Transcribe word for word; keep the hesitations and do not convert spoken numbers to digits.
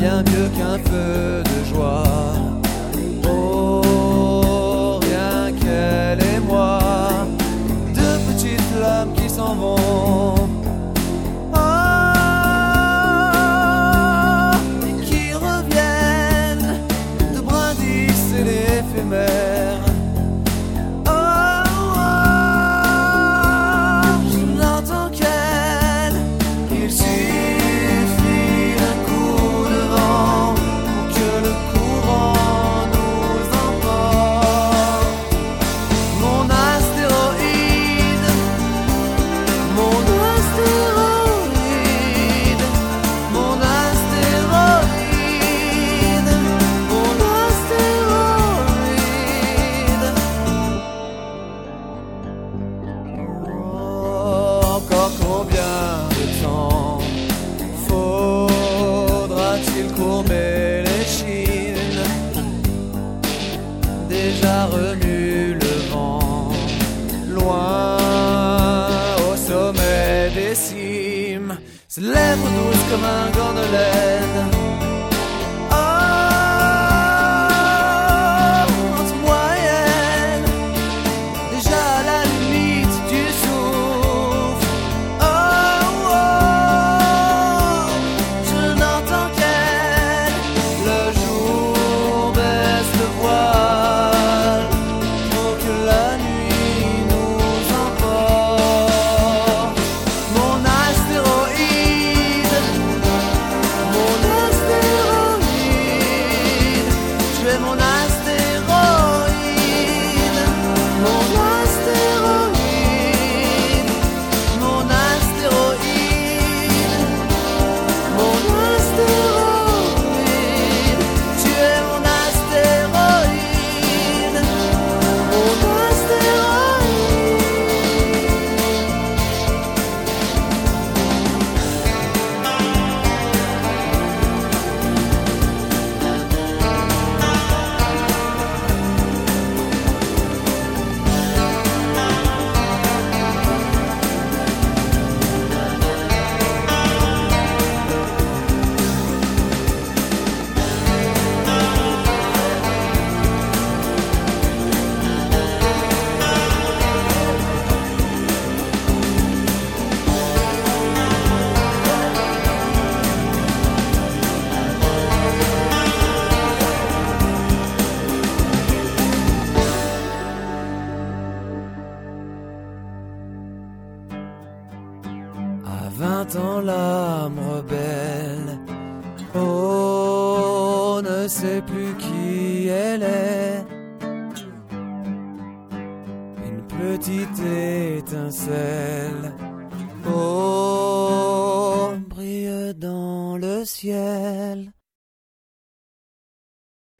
rien mieux qu'un feu de joie. Oh, rien qu'elle et moi, deux petites flammes qui s'en vont. Oh, et qui reviennent de brindilles et l'éphémère. Oh, oh, je n'entends qu'elle, il suffit d'un coup de vent pour que le courant nous emporte. Mon astéroïde, mon astéroïde, mon astéroïde, mon astéroïde. Oh, encore combien de temps faudra-t-il courber les chines? Déjà remue le vent, loin au sommet des cimes, ses lèvres douces comme un gant de laine. Oh, entre moi et elle, déjà à la limite du souffle. Oh, oh, je n'entends qu'elle, le jour baisse le voile pour que la nuit nous emporte. Mon astéroïde, mon astéroïde, je vais mon astéroïde, mon astéroïde, mon astéroïde, mon astéroïde, tu es mon astéroïde, mon astéroïde. À vingt ans l'âme rebelle, oh, ne sait plus qui elle est. Une petite étincelle, oh, brille dans le ciel.